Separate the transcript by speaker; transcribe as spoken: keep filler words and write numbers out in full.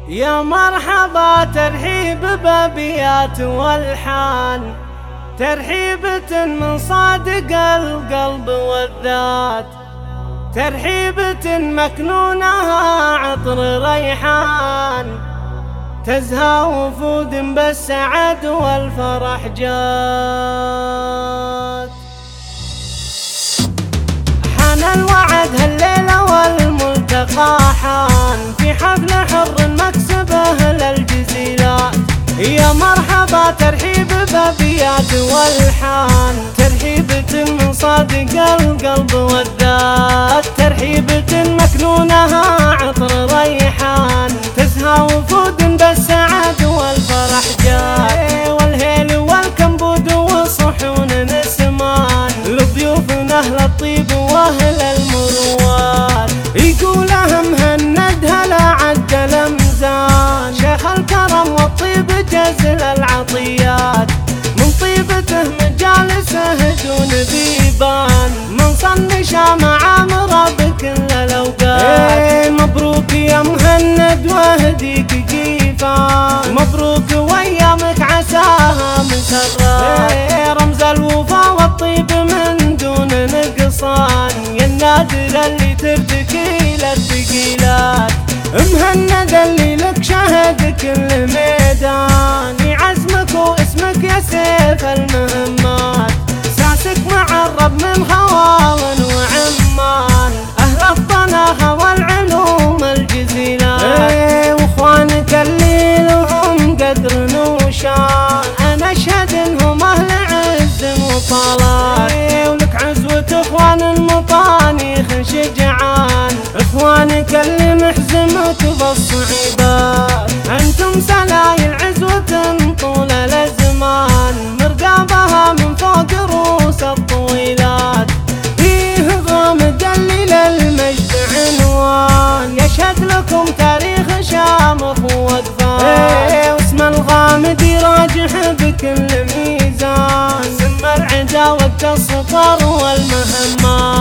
Speaker 1: يا مرحبا ترحيب بأبيات والحان، ترحيبة من صادق القلب والذات، ترحيبة مكنونها عطر ريحان، تزهى وفود بالسعد والفرح جات. حان الوعد هالليلة والملتقى حان، في حفل حر مكسبه للجزيلات. يا مرحبا ترحيب بأبيات والحان، ترحيبة من صادق القلب والذات، ترحيبة مكنونها عطر ريحان، تزهى وفود بالسعد والفرح جات. والهيل والكمبود وصحون نسمان، لضيوفنا أهل الطيب وأهل المروات، يقولها مهند هلا عد الأمزان، شيخ الكرم والطيب جزل العطيات، من طيبته مجالسه دون بيبان، من صن شامع عمره بكل الأوقات. مبروك يا مهند واهديك جيفان، مبروك وأيامك عساها مسرات، رمز الوفا والطيب من دون نقصان، يا النادر اللي ترتكي للثقيلات. مهند اللي لك شهد كل ميدان، عزمك واسمك يا سيف المهمات، ساسك معرب من خوان وعمان، أهل الطناخة والعلوم الجزيلات. واخوانك اللي لهم قدر وشان، أنا أشهد إنهم أهل عز وطلال، ولك عزوة اخوان المطانيخ شجعان، اخوانك اللي محزمك بالصعيبات، انتم سلايل عزوة طول الازمان، مرقابها من فوق رؤوس الطويلات، فيه غامد اللي للمجد عنوان، يشهد لكم تاريخ شامخ ووقفان، واسم الغامد يراجح بكل ميزان، سم العدا وقت السطر والمهمات.